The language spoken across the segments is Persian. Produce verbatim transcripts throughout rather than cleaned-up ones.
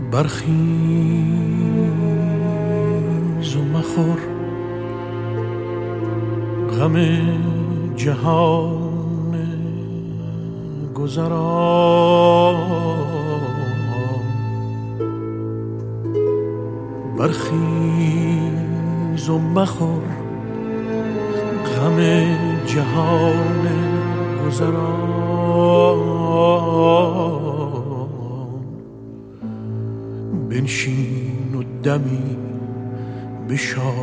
برخیز و مخور غم جهان گذران، برخیز و مخور غم جهان گذران، بنشین و دمی به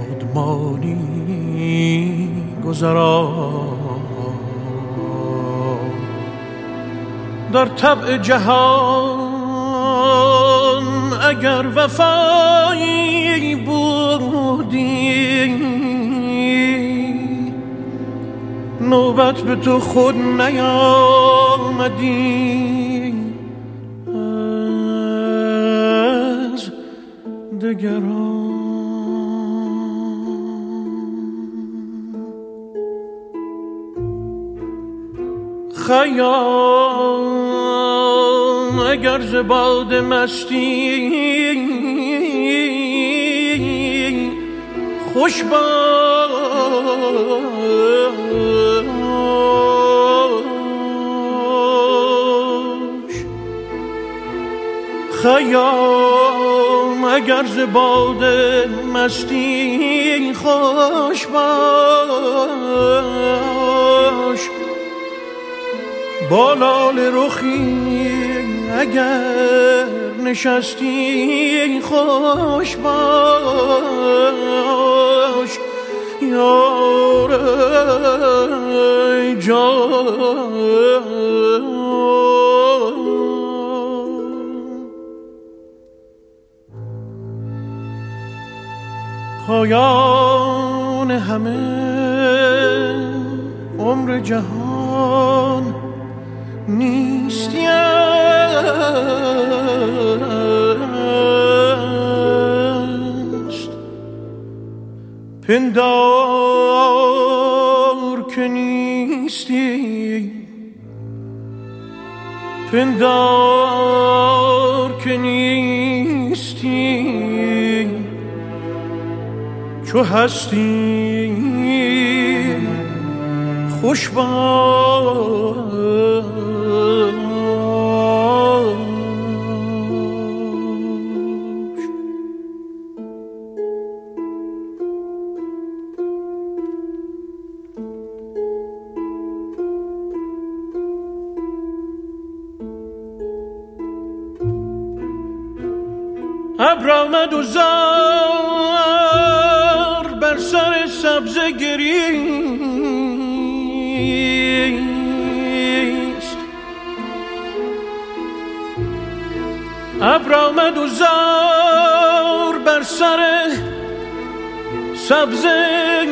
شادمانی گذران. در طبع جهان اگر وفایی بودی، نوبت به تو خود نیامدی از دگران. خیام اگر ز باده مستی خوش باش، خیام اگر ز باده مستی خوش باش، با لاله رخی اگر نشستی خوش باش، یار جان. پایان همه عمر جهان نیستی است، پندار که نیستی، پندار که نیستی، چو هستی خوش باش. ابر آمد و زار بر سر سبزه گریست، ابر آمد و زار بر سر سبزه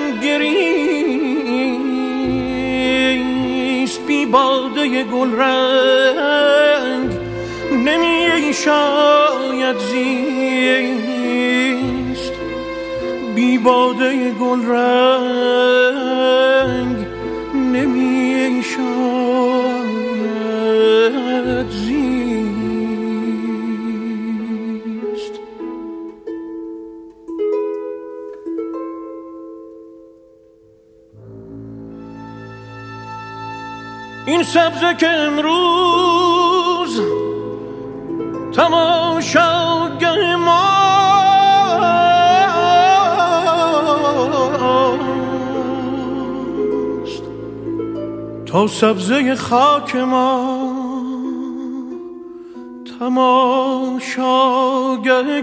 گریست، بی باده گل رنگ نمی شاید زیست، بی باده گل رنگ نمی شاید زیست. این سبزه که امروز تماشاگه ماست، تا سبزه خاک ما تماشاگه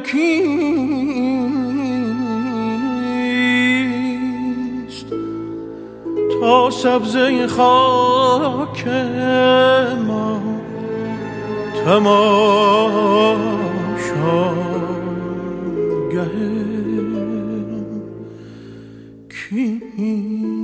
کیست، تا سبزه خاک ما تماشاگه کیست.